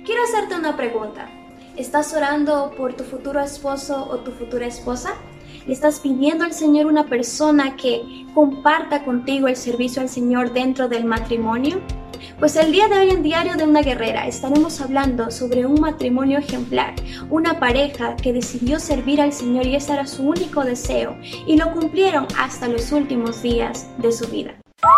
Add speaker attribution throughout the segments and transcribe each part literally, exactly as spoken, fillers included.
Speaker 1: Quiero hacerte una pregunta. ¿Estás orando por tu futuro esposo o tu futura esposa? ¿Le estás pidiendo al Señor una persona que comparta contigo el servicio al Señor dentro del matrimonio? Pues el día de hoy en Diario de una Guerrera estaremos hablando sobre un matrimonio ejemplar, una pareja que decidió servir al Señor y ese era su único deseo y lo cumplieron hasta los últimos días de su vida.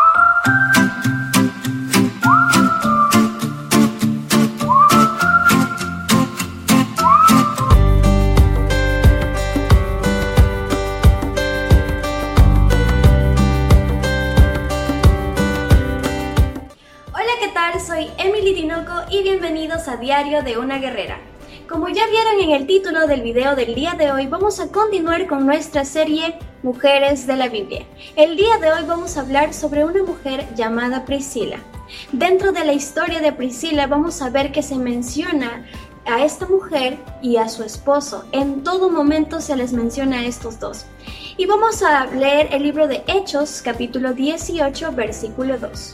Speaker 1: Soy Emily Tinoco y bienvenidos a Diario de una Guerrera. Como ya vieron en el título del video del día de hoy, vamos a continuar con nuestra serie Mujeres de la Biblia. El día de hoy vamos a hablar sobre una mujer llamada Priscila. Dentro de la historia de Priscila vamos a ver que se menciona a esta mujer y a su esposo. En todo momento se les menciona a estos dos. Y vamos a leer el libro de Hechos, capítulo dieciocho, versículo dos.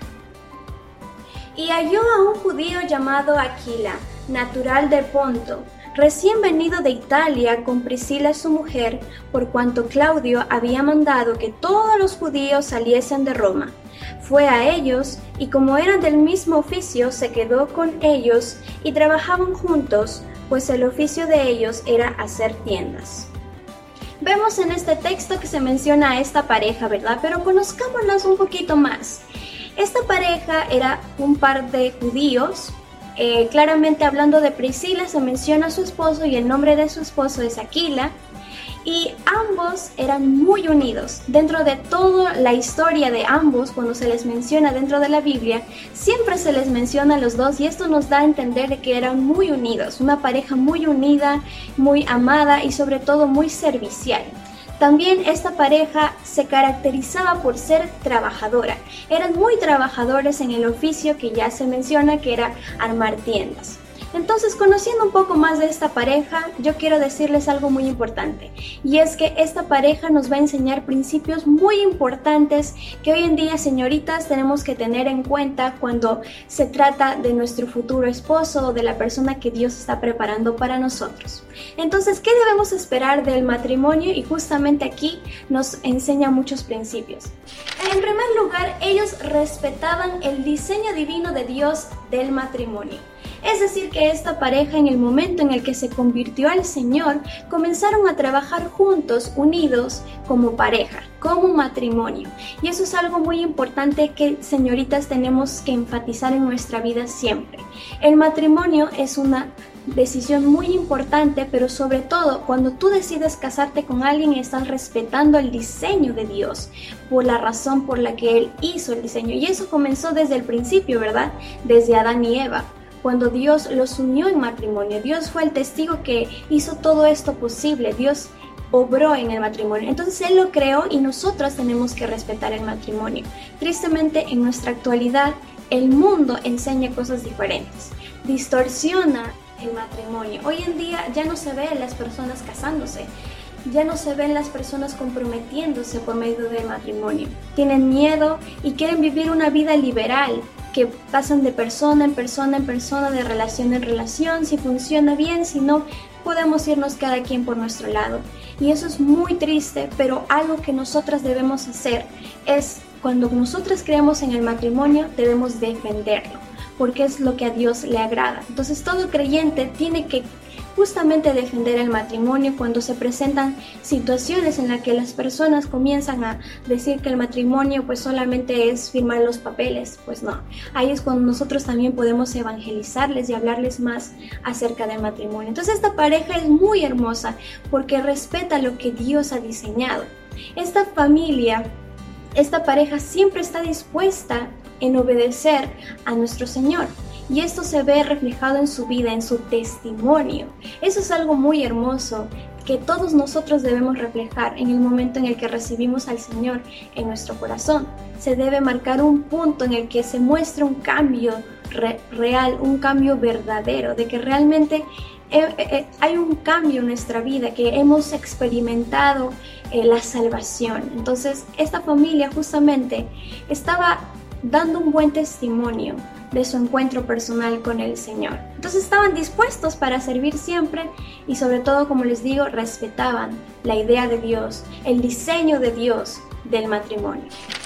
Speaker 1: Y halló a un judío llamado Aquila, natural de Ponto, recién venido de Italia con Priscila su mujer, por cuanto Claudio había mandado que todos los judíos saliesen de Roma. Fue a ellos, y como eran del mismo oficio, se quedó con ellos, y trabajaban juntos, pues el oficio de ellos era hacer tiendas. Vemos en este texto que se menciona a esta pareja, ¿verdad? Pero conozcámoslas un poquito más. Esta pareja era un par de judíos, eh, claramente hablando de Priscila se menciona a su esposo y el nombre de su esposo es Aquila, y ambos eran muy unidos. Dentro de toda la historia de ambos, cuando se les menciona dentro de la Biblia, siempre se les menciona a los dos y esto nos da a entender de que eran muy unidos, una pareja muy unida, muy amada y sobre todo muy servicial. También esta pareja se caracterizaba por ser trabajadora. Eran muy trabajadores en el oficio que ya se menciona que era armar tiendas. Entonces, conociendo un poco más de esta pareja, yo quiero decirles algo muy importante. Y es que esta pareja nos va a enseñar principios muy importantes que hoy en día, señoritas, tenemos que tener en cuenta cuando se trata de nuestro futuro esposo o de la persona que Dios está preparando para nosotros. Entonces, ¿qué debemos esperar del matrimonio? Y justamente aquí nos enseña muchos principios. En primer lugar, ellos respetaban el diseño divino de Dios del matrimonio. Es decir, que esta pareja en el momento en el que se convirtió al Señor, comenzaron a trabajar juntos, unidos, como pareja, como matrimonio. Y eso es algo muy importante que, señoritas, tenemos que enfatizar en nuestra vida siempre. El matrimonio es una decisión muy importante, pero sobre todo cuando tú decides casarte con alguien estás respetando el diseño de Dios por la razón por la que Él hizo el diseño. Y eso comenzó desde el principio, ¿verdad? Desde Adán y Eva. Cuando Dios los unió en matrimonio, Dios fue el testigo que hizo todo esto posible, Dios obró en el matrimonio, entonces Él lo creó y nosotros tenemos que respetar el matrimonio. Tristemente, en nuestra actualidad, el mundo enseña cosas diferentes, distorsiona el matrimonio. Hoy en día ya no se ven las personas casándose, ya no se ven las personas comprometiéndose por medio del matrimonio. Tienen miedo y quieren vivir una vida liberal, que pasan de persona en persona en persona, de relación en relación, si funciona bien, si no, podemos irnos cada quien por nuestro lado. Y eso es muy triste, pero algo que nosotras debemos hacer es, cuando nosotras creemos en el matrimonio, debemos defenderlo, porque es lo que a Dios le agrada. Entonces todo creyente tiene que justamente defender el matrimonio cuando se presentan situaciones en las que las personas comienzan a decir que el matrimonio pues solamente es firmar los papeles. Pues no, ahí es cuando nosotros también podemos evangelizarles y hablarles más acerca del matrimonio. Entonces esta pareja es muy hermosa porque respeta lo que Dios ha diseñado. Esta familia, esta pareja siempre está dispuesta en obedecer a nuestro Señor. Y esto se ve reflejado en su vida, en su testimonio. Eso es algo muy hermoso que todos nosotros debemos reflejar en el momento en el que recibimos al Señor en nuestro corazón. Se debe marcar un punto en el que se muestre un cambio re- real, un cambio verdadero, de que realmente eh, eh, hay un cambio en nuestra vida, que hemos experimentado eh, la salvación. Entonces, esta familia justamente estaba dando un buen testimonio de su encuentro personal con el Señor. Entonces estaban dispuestos para servir siempre y sobre todo, como les digo, respetaban la idea de Dios, el diseño de Dios del matrimonio.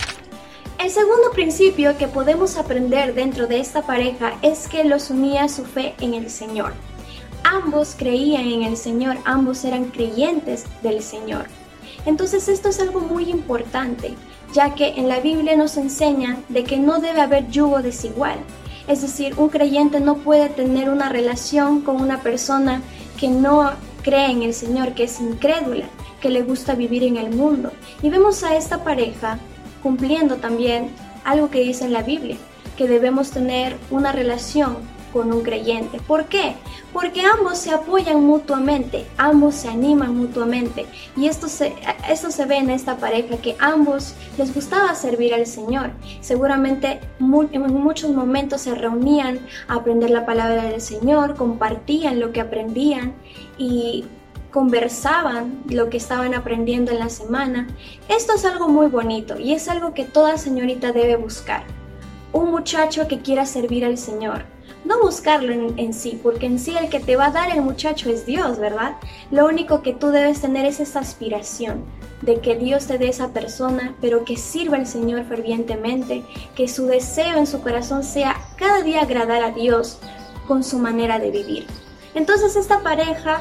Speaker 1: El segundo principio que podemos aprender dentro de esta pareja es que los unía su fe en el Señor. Ambos creían en el Señor, ambos eran creyentes del Señor. Entonces esto es algo muy importante, ya que en la Biblia nos enseña de que no debe haber yugo desigual. Es decir, un creyente no puede tener una relación con una persona que no cree en el Señor, que es incrédula, que le gusta vivir en el mundo. Y vemos a esta pareja cumpliendo también algo que dice en la Biblia, que debemos tener una relación con un creyente. ¿Por qué? Porque ambos se apoyan mutuamente, ambos se animan mutuamente. Y esto se, esto se ve en esta pareja, que ambos les gustaba servir al Señor. Seguramente muy, en muchos momentos se reunían a aprender la palabra del Señor, compartían lo que aprendían y conversaban lo que estaban aprendiendo en la semana. Esto es algo muy bonito y es algo que toda señorita debe buscar. Un muchacho que quiera servir al Señor. No buscarlo en, en sí, porque en sí el que te va a dar el muchacho es Dios, ¿verdad? Lo único que tú debes tener es esa aspiración de que Dios te dé esa persona, pero que sirva al Señor fervientemente, que su deseo en su corazón sea cada día agradar a Dios con su manera de vivir. Entonces esta pareja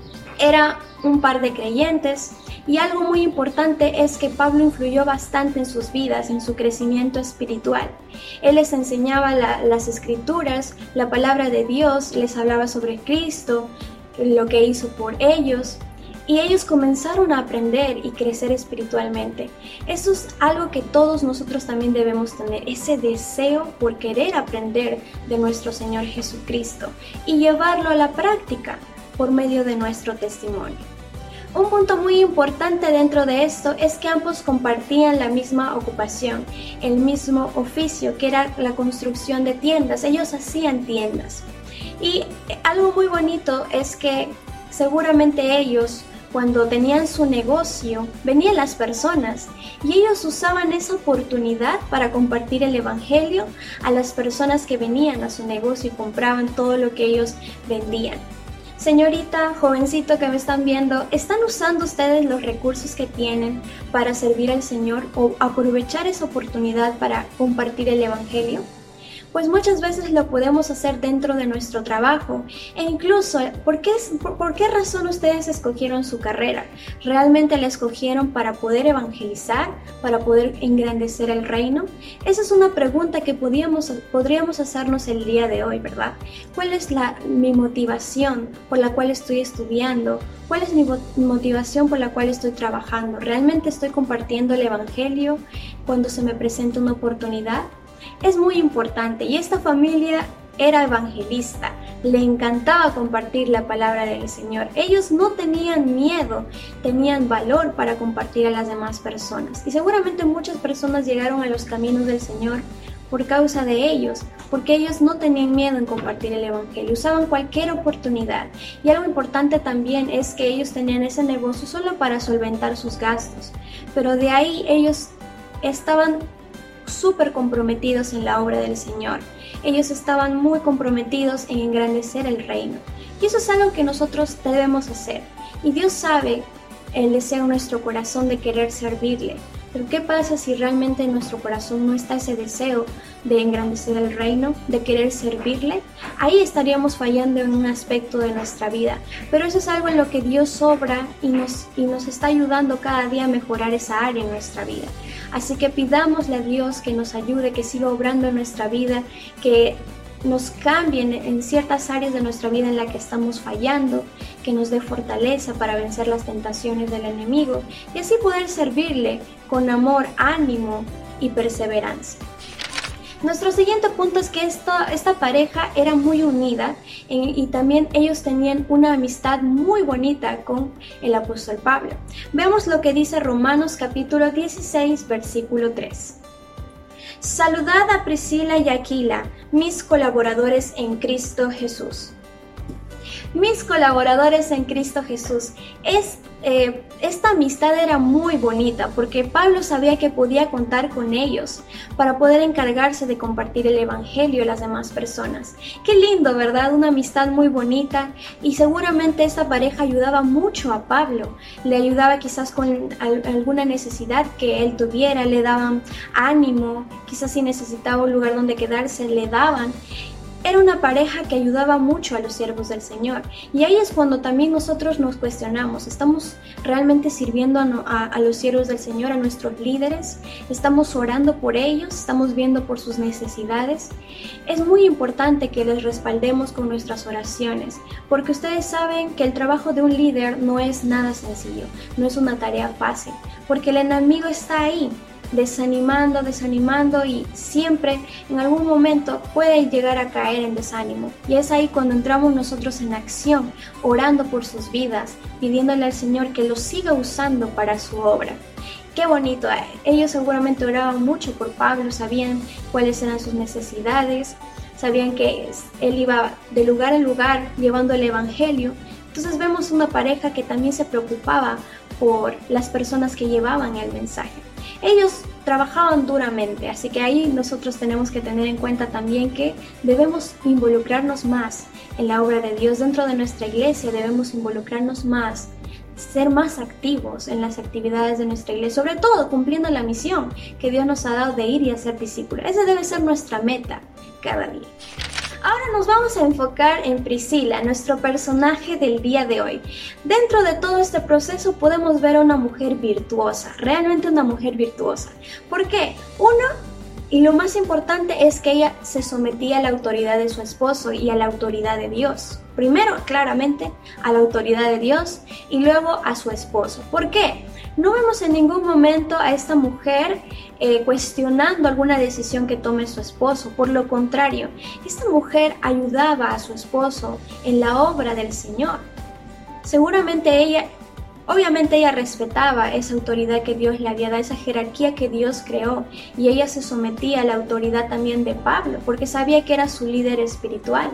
Speaker 1: era un par de creyentes y algo muy importante es que Pablo influyó bastante en sus vidas, en su crecimiento espiritual. Él les enseñaba la, las escrituras, la palabra de Dios, les hablaba sobre Cristo, lo que hizo por ellos, y ellos comenzaron a aprender y crecer espiritualmente. Eso es algo que todos nosotros también debemos tener, ese deseo por querer aprender de nuestro Señor Jesucristo y llevarlo a la práctica por medio de nuestro testimonio. Un punto muy importante dentro de esto es que ambos compartían la misma ocupación, el mismo oficio, que era la construcción de tiendas. Ellos hacían tiendas. Y algo muy bonito es que seguramente ellos, cuando tenían su negocio, venían las personas y ellos usaban esa oportunidad para compartir el evangelio a las personas que venían a su negocio y compraban todo lo que ellos vendían. Señorita, jovencito que me están viendo, ¿están usando ustedes los recursos que tienen para servir al Señor o aprovechar esa oportunidad para compartir el evangelio? Pues muchas veces lo podemos hacer dentro de nuestro trabajo e incluso, ¿por qué, por, ¿por qué razón ustedes escogieron su carrera? ¿Realmente la escogieron para poder evangelizar, para poder engrandecer el reino? Esa es una pregunta que podríamos, podríamos hacernos el día de hoy, ¿verdad? ¿Cuál es la, mi motivación por la cual estoy estudiando? ¿Cuál es mi motivación por la cual estoy trabajando? ¿Realmente estoy compartiendo el evangelio cuando se me presenta una oportunidad? Es muy importante y esta familia era evangelista, le encantaba compartir la palabra del Señor. Ellos no tenían miedo, tenían valor para compartir a las demás personas. Y seguramente muchas personas llegaron a los caminos del Señor por causa de ellos, porque ellos no tenían miedo en compartir el evangelio, usaban cualquier oportunidad. Y algo importante también es que ellos tenían ese negocio solo para solventar sus gastos, pero de ahí ellos estaban súper comprometidos en la obra del Señor. Ellos estaban muy comprometidos en engrandecer el reino. Y eso es algo que nosotros debemos hacer. Y Dios sabe el deseo en nuestro corazón de querer servirle. Pero ¿qué pasa si realmente en nuestro corazón no está ese deseo de engrandecer el reino, de querer servirle? Ahí estaríamos fallando en un aspecto de nuestra vida. Pero eso es algo en lo que Dios obra y nos, y nos está ayudando cada día a mejorar esa área en nuestra vida. Así que pidámosle a Dios que nos ayude, que siga obrando en nuestra vida, que nos cambien en ciertas áreas de nuestra vida en la que estamos fallando, que nos dé fortaleza para vencer las tentaciones del enemigo y así poder servirle con amor, ánimo y perseverancia. Nuestro siguiente punto es que esta, esta pareja era muy unida y, y también ellos tenían una amistad muy bonita con el apóstol Pablo. Veamos lo que dice Romanos capítulo dieciséis, versículo tres. Saludad a Priscila y Aquila, mis colaboradores en Cristo Jesús. Mis colaboradores en Cristo Jesús. Es eh, esta amistad era muy bonita porque Pablo sabía que podía contar con ellos para poder encargarse de compartir el evangelio a las demás personas. Qué lindo, ¿verdad? Una amistad muy bonita, y seguramente esta pareja ayudaba mucho a Pablo. Le ayudaba quizás con al- alguna necesidad que él tuviera, le daban ánimo, quizás si necesitaba un lugar donde quedarse, le daban. Era una pareja que ayudaba mucho a los siervos del Señor. Y ahí es cuando también nosotros nos cuestionamos, ¿estamos realmente sirviendo a, no- a- a los siervos del Señor, a nuestros líderes? ¿Estamos orando por ellos? ¿Estamos viendo por sus necesidades? Es muy importante que les respaldemos con nuestras oraciones, porque ustedes saben que el trabajo de un líder no es nada sencillo, no es una tarea fácil, porque el enemigo está ahí, desanimando, desanimando, y siempre en algún momento puede llegar a caer en desánimo. Y es ahí cuando entramos nosotros en acción, orando por sus vidas, pidiéndole al Señor que los siga usando para su obra. Qué bonito. Ellos seguramente oraban mucho por Pablo, sabían cuáles eran sus necesidades, sabían que él iba de lugar en lugar llevando el evangelio. Entonces vemos una pareja que también se preocupaba por las personas que llevaban el mensaje. Ellos trabajaban duramente, así que ahí nosotros tenemos que tener en cuenta también que debemos involucrarnos más en la obra de Dios dentro de nuestra iglesia, debemos involucrarnos más, ser más activos en las actividades de nuestra iglesia, sobre todo cumpliendo la misión que Dios nos ha dado de ir y hacer discípulos. Esa debe ser nuestra meta cada día. Ahora nos vamos a enfocar en Priscila, nuestro personaje del día de hoy. Dentro de todo este proceso podemos ver a una mujer virtuosa, realmente una mujer virtuosa. ¿Por qué? Uno, y lo más importante, es que ella se sometía a la autoridad de su esposo y a la autoridad de Dios. Primero, claramente, a la autoridad de Dios y luego a su esposo. ¿Por qué? No vemos en ningún momento a esta mujer eh, cuestionando alguna decisión que tome su esposo. Por lo contrario, esta mujer ayudaba a su esposo en la obra del Señor. Seguramente ella, obviamente ella respetaba esa autoridad que Dios le había dado, esa jerarquía que Dios creó, y ella se sometía a la autoridad también de Pablo, porque sabía que era su líder espiritual.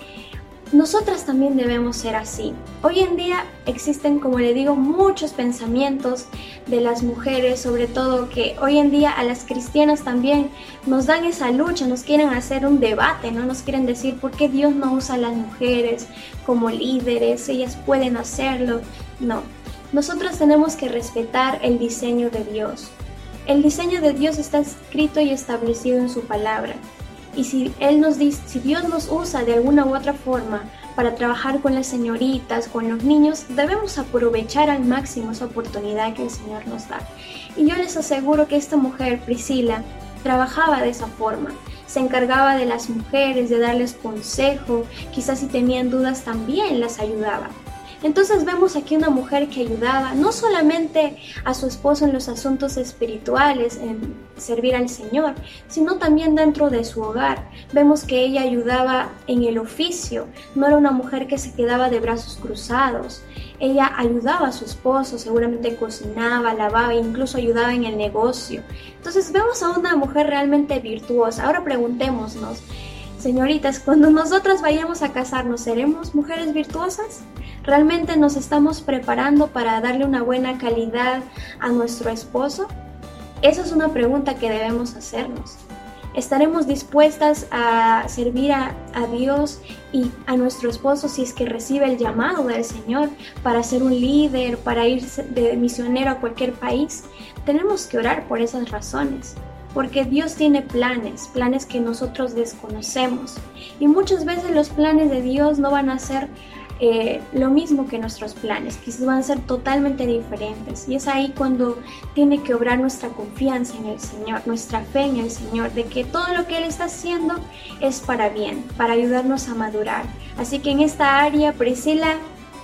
Speaker 1: Nosotras también debemos ser así. Hoy en día existen, como le digo, muchos pensamientos de las mujeres, sobre todo que hoy en día a las cristianas también nos dan esa lucha, nos quieren hacer un debate, ¿no? Nos quieren decir por qué Dios no usa a las mujeres como líderes, ellas pueden hacerlo. No, nosotros tenemos que respetar el diseño de Dios. El diseño de Dios está escrito y establecido en su palabra. Y si Él nos dice, si Dios nos usa de alguna u otra forma para trabajar con las señoritas, con los niños, debemos aprovechar al máximo esa oportunidad que el Señor nos da. Y yo les aseguro que esta mujer, Priscila, trabajaba de esa forma. Se encargaba de las mujeres, de darles consejo, quizás si tenían dudas también las ayudaba. Entonces vemos aquí una mujer que ayudaba no solamente a su esposo en los asuntos espirituales, en servir al Señor, sino también dentro de su hogar. Vemos que ella ayudaba en el oficio, no era una mujer que se quedaba de brazos cruzados. Ella ayudaba a su esposo, seguramente cocinaba, lavaba e incluso ayudaba en el negocio. Entonces vemos a una mujer realmente virtuosa. Ahora preguntémonos, señoritas, cuando nosotras vayamos a casarnos, ¿seremos mujeres virtuosas? ¿Realmente nos estamos preparando para darle una buena calidad a nuestro esposo? Esa es una pregunta que debemos hacernos. ¿Estaremos dispuestas a servir a, a Dios y a nuestro esposo si es que recibe el llamado del Señor para ser un líder, para ir de misionero a cualquier país? Tenemos que orar por esas razones, porque Dios tiene planes, planes que nosotros desconocemos. Y muchas veces los planes de Dios no van a ser Eh, lo mismo que nuestros planes, quizás van a ser totalmente diferentes, y es ahí cuando tiene que obrar nuestra confianza en el Señor, nuestra fe en el Señor, de que todo lo que Él está haciendo es para bien, para ayudarnos a madurar. Así que en esta área, Priscila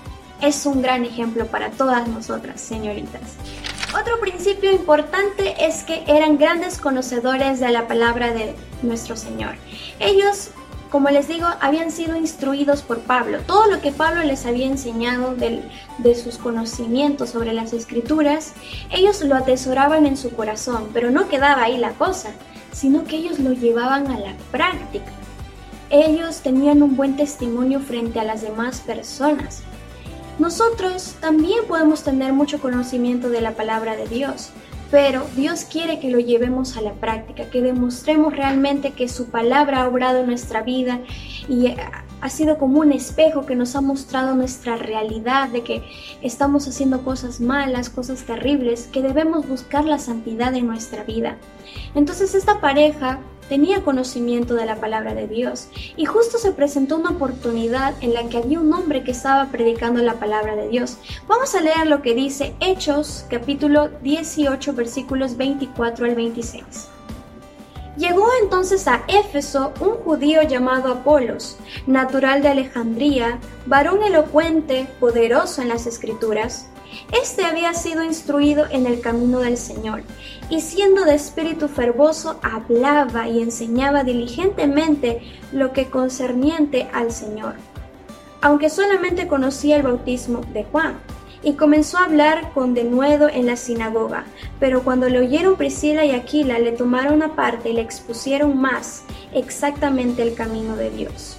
Speaker 1: es un gran ejemplo para todas nosotras, señoritas. Otro principio importante es que eran grandes conocedores de la palabra de nuestro Señor. Ellos, como les digo, habían sido instruidos por Pablo. Todo lo que Pablo les había enseñado de, de sus conocimientos sobre las Escrituras, ellos lo atesoraban en su corazón, pero no quedaba ahí la cosa, sino que ellos lo llevaban a la práctica. Ellos tenían un buen testimonio frente a las demás personas. Nosotros también podemos tener mucho conocimiento de la palabra de Dios, pero Dios quiere que lo llevemos a la práctica, que demostremos realmente que su palabra ha obrado en nuestra vida y ha sido como un espejo que nos ha mostrado nuestra realidad de que estamos haciendo cosas malas, cosas terribles, que debemos buscar la santidad en nuestra vida. Entonces esta pareja tenía conocimiento de la palabra de Dios y justo se presentó una oportunidad en la que había un hombre que estaba predicando la palabra de Dios. Vamos a leer lo que dice Hechos capítulo dieciocho versículos veinticuatro al veintiséis. Llegó entonces a Éfeso un judío llamado Apolos, natural de Alejandría, varón elocuente, poderoso en las Escrituras. Este había sido instruido en el camino del Señor, y siendo de espíritu fervoso, hablaba y enseñaba diligentemente lo que concerniente al Señor, aunque solamente conocía el bautismo de Juan. Y comenzó a hablar con denuedo en la sinagoga, pero cuando le oyeron Priscila y Aquila, le tomaron aparte y le expusieron más exactamente el camino de Dios.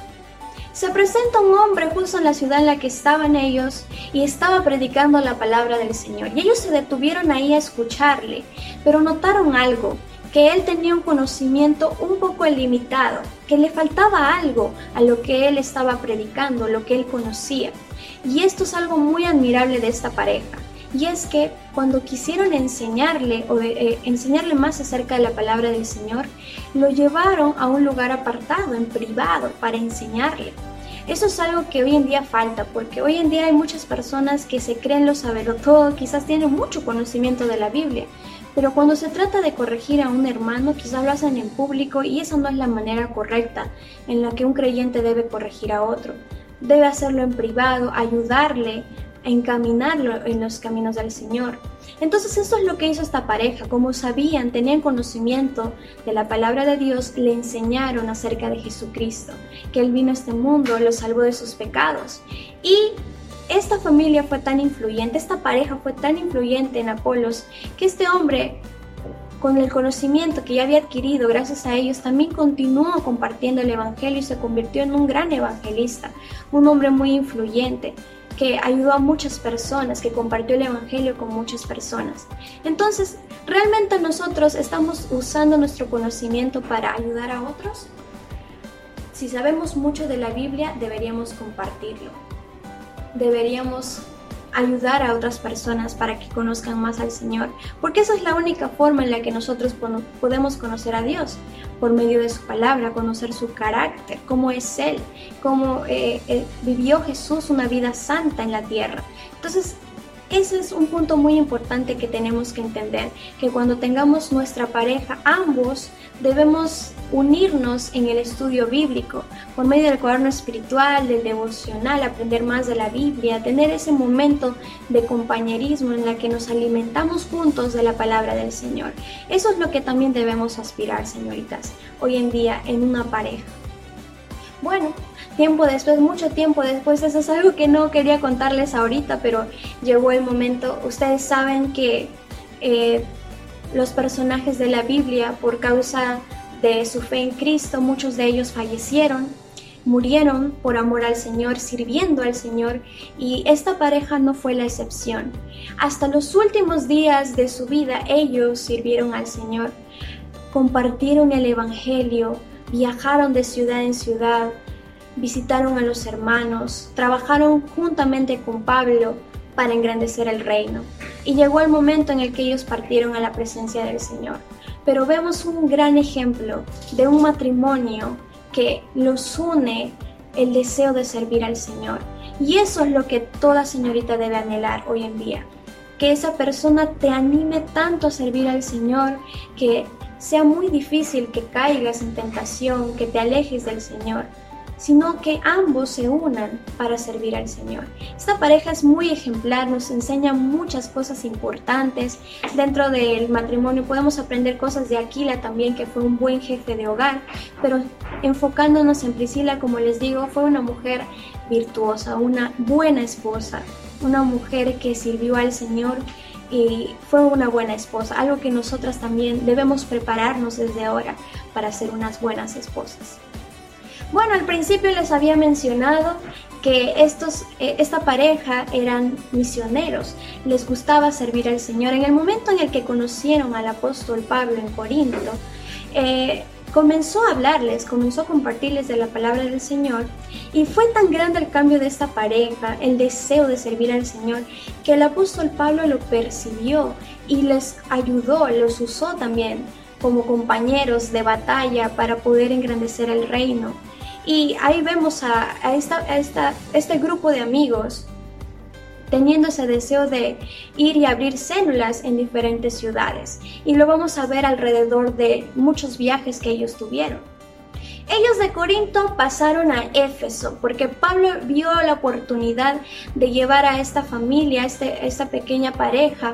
Speaker 1: Se presenta un hombre justo en la ciudad en la que estaban ellos y estaba predicando la palabra del Señor. Y ellos se detuvieron ahí a escucharle, pero notaron algo, que él tenía un conocimiento un poco limitado, que le faltaba algo a lo que él estaba predicando, lo que él conocía. Y esto es algo muy admirable de esta pareja. Y es que cuando quisieron enseñarle o eh, enseñarle más acerca de la palabra del Señor, lo llevaron a un lugar apartado, en privado, para enseñarle. Eso es algo que hoy en día falta, porque hoy en día hay muchas personas que se creen lo saberlo todo, quizás tienen mucho conocimiento de la Biblia, pero cuando se trata de corregir a un hermano, quizás lo hacen en público y esa no es la manera correcta en la que un creyente debe corregir a otro. Debe hacerlo en privado, ayudarle a encaminarlo en los caminos del Señor. Entonces eso es lo que hizo esta pareja. Como sabían, tenían conocimiento de la palabra de Dios, le enseñaron acerca de Jesucristo, que Él vino a este mundo, lo salvó de sus pecados. Y esta familia fue tan influyente, esta pareja fue tan influyente en Apolos, que este hombre, con el conocimiento que ya había adquirido gracias a ellos, también continuó compartiendo el evangelio y se convirtió en un gran evangelista, un hombre muy influyente que ayudó a muchas personas, que compartió el evangelio con muchas personas. Entonces, ¿realmente nosotros estamos usando nuestro conocimiento para ayudar a otros? Si sabemos mucho de la Biblia, deberíamos compartirlo. Deberíamos ayudar a otras personas para que conozcan más al Señor, porque esa es la única forma en la que nosotros podemos conocer a Dios, por medio de su palabra, conocer su carácter, cómo es Él, cómo eh, eh, vivió Jesús una vida santa en la tierra. Entonces, ese es un punto muy importante que tenemos que entender, que cuando tengamos nuestra pareja, ambos debemos unirnos en el estudio bíblico, por medio del cuaderno espiritual, del devocional, aprender más de la Biblia, tener ese momento de compañerismo en la que nos alimentamos juntos de la palabra del Señor. Eso es lo que también debemos aspirar, señoritas, hoy en día en una pareja. Bueno, tiempo después, mucho tiempo después, eso es algo que no quería contarles ahorita, pero llegó el momento. Ustedes saben que eh, los personajes de la Biblia, por causa de su fe en Cristo, muchos de ellos fallecieron, murieron por amor al Señor, sirviendo al Señor, y esta pareja no fue la excepción. Hasta los últimos días de su vida, ellos sirvieron al Señor, compartieron el Evangelio, viajaron de ciudad en ciudad, visitaron a los hermanos, trabajaron juntamente con Pablo para engrandecer el reino. Y llegó el momento en el que ellos partieron a la presencia del Señor. Pero vemos un gran ejemplo de un matrimonio que los une el deseo de servir al Señor. Y eso es lo que toda señorita debe anhelar hoy en día. Que esa persona te anime tanto a servir al Señor, que sea muy difícil que caigas en tentación, que te alejes del Señor, sino que ambos se unan para servir al Señor. Esta pareja es muy ejemplar, nos enseña muchas cosas importantes. Dentro del matrimonio podemos aprender cosas de Aquila también, que fue un buen jefe de hogar, pero enfocándonos en Priscila, como les digo, fue una mujer virtuosa, una buena esposa, una mujer que sirvió al Señor y fue una buena esposa, algo que nosotras también debemos prepararnos desde ahora para ser unas buenas esposas. Bueno, al principio les había mencionado que que estos, eh, esta pareja eran misioneros, les gustaba servir al Señor. En el momento en el que conocieron al apóstol Pablo en Corinto, eh, comenzó a hablarles, comenzó a compartirles de la palabra del Señor, y fue tan grande el cambio de esta pareja, el deseo de servir al Señor, que el apóstol Pablo lo percibió y les ayudó, los usó también como compañeros de batalla para poder engrandecer el reino. Y ahí vemos a, a, esta, a esta, este grupo de amigos teniendo ese deseo de ir y abrir células en diferentes ciudades. Y lo vamos a ver alrededor de muchos viajes que ellos tuvieron. Ellos de Corinto pasaron a Éfeso porque Pablo vio la oportunidad de llevar a esta familia, a este, esta pequeña pareja,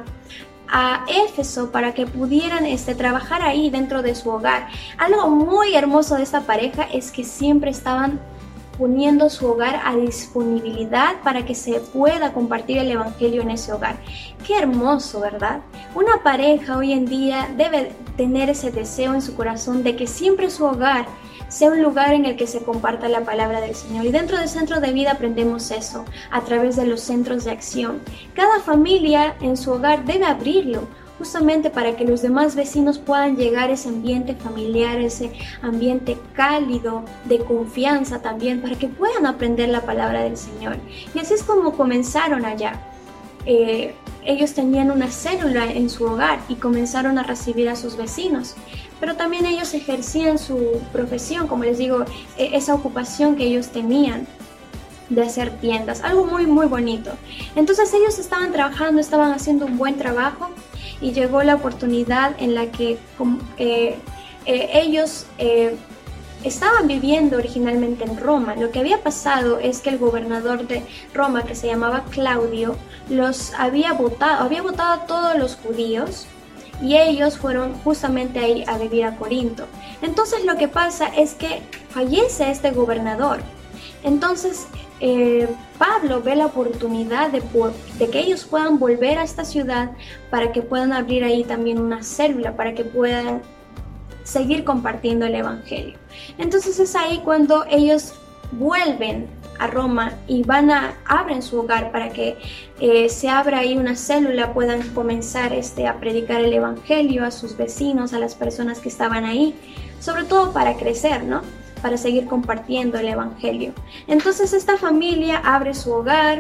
Speaker 1: a Éfeso para que pudieran este, trabajar ahí dentro de su hogar. Algo muy hermoso de esta pareja es que siempre estaban poniendo su hogar a disponibilidad para que se pueda compartir el evangelio en ese hogar. Qué hermoso, ¿verdad? Una pareja hoy en día debe tener ese deseo en su corazón de que siempre su hogar sea un lugar en el que se comparta la palabra del Señor. Y dentro del Centro de Vida aprendemos eso a través de los centros de acción. Cada familia en su hogar debe abrirlo, justamente para que los demás vecinos puedan llegar a ese ambiente familiar, ese ambiente cálido, de confianza también, para que puedan aprender la palabra del Señor. Y así es como comenzaron allá. Eh, ellos tenían una célula en su hogar y comenzaron a recibir a sus vecinos. Pero también ellos ejercían su profesión, como les digo, esa ocupación que ellos tenían de hacer tiendas, algo muy muy bonito. Entonces ellos estaban trabajando, estaban haciendo un buen trabajo, y llegó la oportunidad en la que eh, eh, ellos eh, estaban viviendo originalmente en Roma. Lo que había pasado es que el gobernador de Roma, que se llamaba Claudio, los había votado, había votado a todos los judíos, y ellos fueron justamente ahí a vivir a Corinto. Entonces lo que pasa es que fallece este gobernador. Entonces eh, Pablo ve la oportunidad de, de que ellos puedan volver a esta ciudad para que puedan abrir ahí también una célula, para que puedan seguir compartiendo el evangelio. Entonces es ahí cuando ellos vuelven a Roma y van a abren su hogar para que eh, se abra ahí una célula, puedan comenzar este, a predicar el evangelio a sus vecinos, a las personas que estaban ahí, sobre todo para crecer, ¿no? Para seguir compartiendo el evangelio. Entonces esta familia abre su hogar,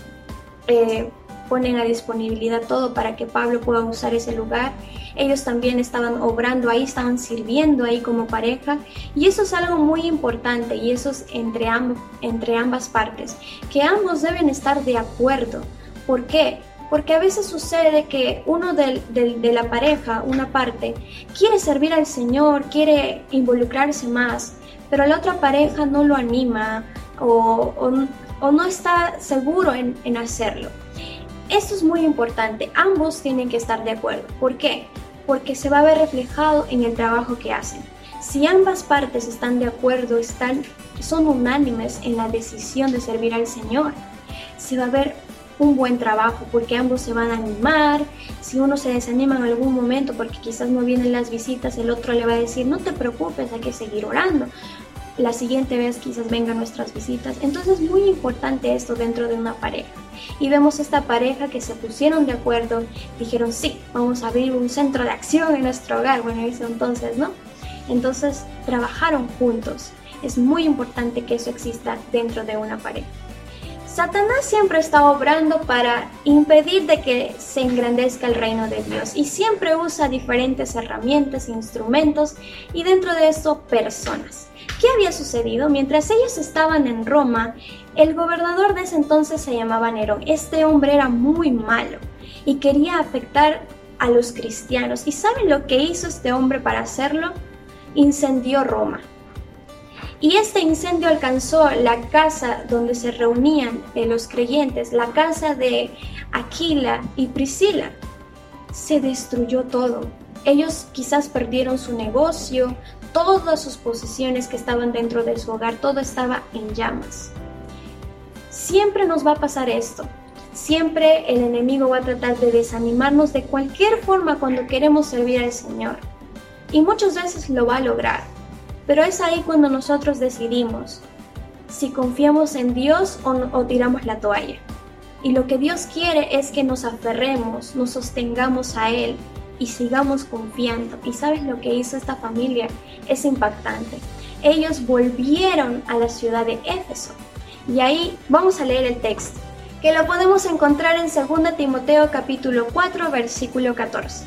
Speaker 1: eh, ponen a disponibilidad todo para que Pablo pueda usar ese lugar. Ellos también estaban obrando ahí, estaban sirviendo ahí como pareja, y eso es algo muy importante, y eso es entre, amb entre ambas partes, que ambos deben estar de acuerdo. ¿Por qué? Porque a veces sucede que uno de, de, de la pareja, una parte, quiere servir al Señor, quiere involucrarse más, pero la otra pareja no lo anima o, o, o no está seguro en, en hacerlo. Esto es muy importante, ambos tienen que estar de acuerdo. ¿Por qué? Porque se va a ver reflejado en el trabajo que hacen. Si ambas partes están de acuerdo, están, son unánimes en la decisión de servir al Señor, se va a ver un buen trabajo, porque ambos se van a animar. Si uno se desanima en algún momento porque quizás no vienen las visitas, el otro le va a decir, no te preocupes, hay que seguir orando, la siguiente vez quizás vengan nuestras visitas. Entonces es muy importante esto dentro de una pareja. Y vemos esta pareja que se pusieron de acuerdo, dijeron sí, vamos a abrir un centro de acción en nuestro hogar, bueno, eso entonces, ¿no? Entonces trabajaron juntos. Es muy importante que eso exista dentro de una pareja. Satanás siempre está obrando para impedir de que se engrandezca el reino de Dios, y siempre usa diferentes herramientas e instrumentos, y dentro de esto personas. ¿Qué había sucedido? Mientras ellos estaban en Roma, el gobernador de ese entonces se llamaba Nerón. Este hombre era muy malo y quería afectar a los cristianos. ¿Y saben lo que hizo este hombre para hacerlo? Incendió Roma. Y este incendio alcanzó la casa donde se reunían eh, los creyentes, la casa de Aquila y Priscila. Se destruyó todo. Ellos quizás perdieron su negocio, todas sus posesiones que estaban dentro de su hogar, todo estaba en llamas. Siempre nos va a pasar esto. Siempre el enemigo va a tratar de desanimarnos de cualquier forma cuando queremos servir al Señor. Y muchas veces lo va a lograr. Pero es ahí cuando nosotros decidimos si confiamos en Dios o, o tiramos la toalla. Y lo que Dios quiere es que nos aferremos, nos sostengamos a Él y sigamos confiando. ¿Y sabes lo que hizo esta familia? Es impactante. Ellos volvieron a la ciudad de Éfeso. Y ahí vamos a leer el texto, que lo podemos encontrar en segunda Timoteo capítulo cuatro, versículo catorce.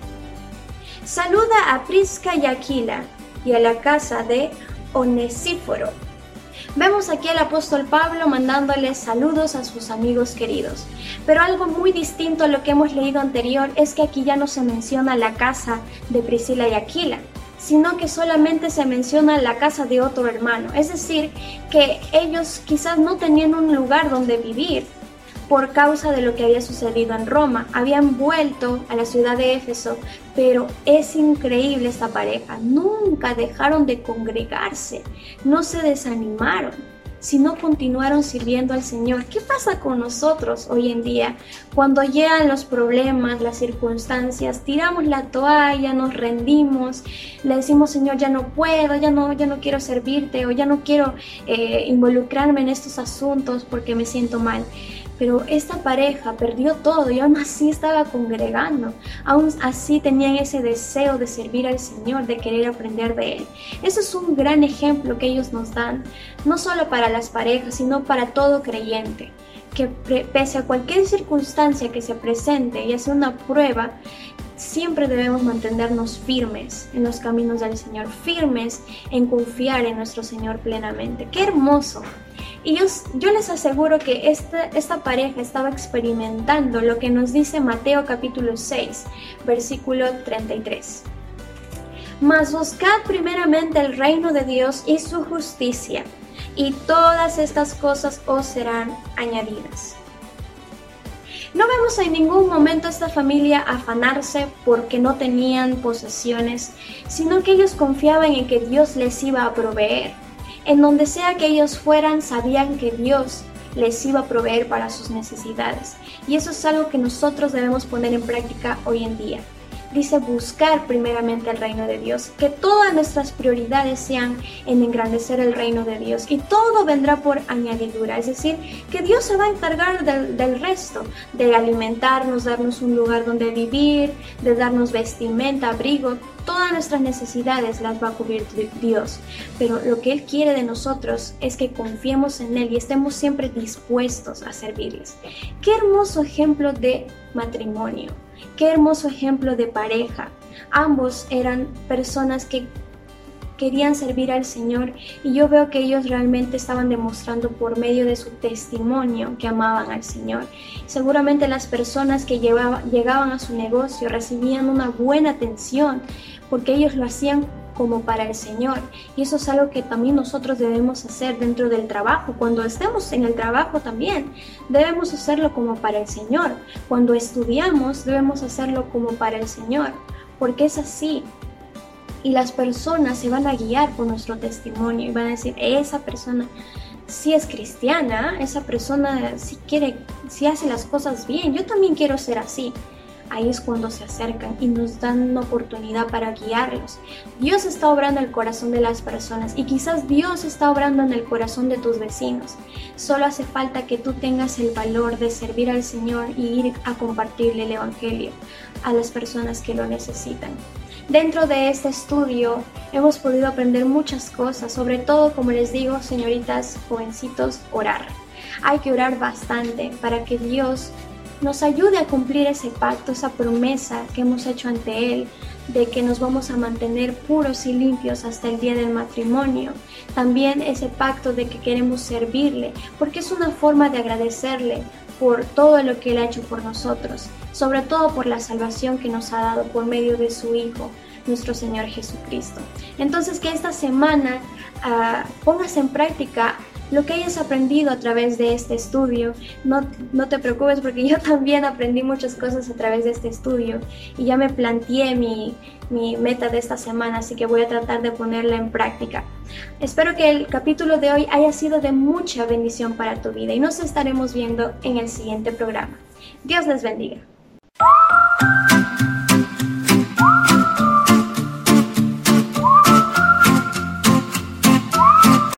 Speaker 1: Saluda a Prisca y Aquila y a la casa de Onesíforo. Vemos aquí al apóstol Pablo mandándole saludos a sus amigos queridos. Pero algo muy distinto a lo que hemos leído anterior es que aquí ya no se menciona la casa de Priscila y Aquila, sino que solamente se menciona la casa de otro hermano. Es decir, que ellos quizás no tenían un lugar donde vivir por causa de lo que había sucedido en Roma. Habían vuelto a la ciudad de Éfeso, pero es increíble esta pareja. Nunca dejaron de congregarse, no se desanimaron, sino continuaron sirviendo al Señor. ¿Qué pasa con nosotros hoy en día? Cuando llegan los problemas, las circunstancias, tiramos la toalla, nos rendimos, le decimos, Señor, ya no puedo, ya no, ya no quiero servirte, o ya no quiero eh, involucrarme en estos asuntos porque me siento mal. Pero esta pareja perdió todo y aún así estaba congregando, aún así tenían ese deseo de servir al Señor, de querer aprender de Él. Eso es un gran ejemplo que ellos nos dan, no solo para las parejas, sino para todo creyente, que pese a cualquier circunstancia que se presente y hace una prueba, siempre debemos mantenernos firmes en los caminos del Señor, firmes en confiar en nuestro Señor plenamente. ¡Qué hermoso! Y yo, yo les aseguro que esta, esta pareja estaba experimentando lo que nos dice Mateo capítulo seis, versículo treinta y tres. Mas buscad primeramente el reino de Dios y su justicia, y todas estas cosas os serán añadidas. No vemos en ningún momento a esta familia afanarse porque no tenían posesiones, sino que ellos confiaban en que Dios les iba a proveer. En donde sea que ellos fueran, sabían que Dios les iba a proveer para sus necesidades. Y eso es algo que nosotros debemos poner en práctica hoy en día. Dice buscar primeramente el reino de Dios, que todas nuestras prioridades sean en engrandecer el reino de Dios y todo vendrá por añadidura, es decir, que Dios se va a encargar del, del resto, de alimentarnos, darnos un lugar donde vivir, de darnos vestimenta, abrigo, todas nuestras necesidades las va a cubrir Dios, pero lo que Él quiere de nosotros es que confiemos en Él y estemos siempre dispuestos a servirles. Qué hermoso ejemplo de matrimonio. Qué hermoso ejemplo de pareja. Ambos eran personas que querían servir al Señor y yo veo que ellos realmente estaban demostrando por medio de su testimonio que amaban al Señor. Seguramente las personas que llevaban, llegaban a su negocio recibían una buena atención porque ellos lo hacían como para el Señor, y eso es algo que también nosotros debemos hacer dentro del trabajo. Cuando estemos en el trabajo también debemos hacerlo como para el Señor. Cuando estudiamos debemos hacerlo como para el Señor, porque es así. Y las personas se van a guiar por nuestro testimonio y van a decir, esa persona sí es cristiana, esa persona sí quiere, sí hace las cosas bien, yo también quiero ser así. Ahí es cuando se acercan y nos dan una oportunidad para guiarlos. Dios está obrando en el corazón de las personas y quizás Dios está obrando en el corazón de tus vecinos. Solo hace falta que tú tengas el valor de servir al Señor y ir a compartirle el Evangelio a las personas que lo necesitan. Dentro de este estudio hemos podido aprender muchas cosas, sobre todo, como les digo, señoritas, jovencitos, orar. Hay que orar bastante para que Dios nos ayude a cumplir ese pacto, esa promesa que hemos hecho ante Él, de que nos vamos a mantener puros y limpios hasta el día del matrimonio. También ese pacto de que queremos servirle, porque es una forma de agradecerle por todo lo que Él ha hecho por nosotros, sobre todo por la salvación que nos ha dado por medio de su Hijo, nuestro Señor Jesucristo. Entonces, que esta semana uh, pongas en práctica lo que hayas aprendido a través de este estudio. No, no te preocupes, porque yo también aprendí muchas cosas a través de este estudio y ya me planteé mi, mi meta de esta semana, así que voy a tratar de ponerla en práctica. Espero que el capítulo de hoy haya sido de mucha bendición para tu vida y nos estaremos viendo en el siguiente programa. Dios les bendiga.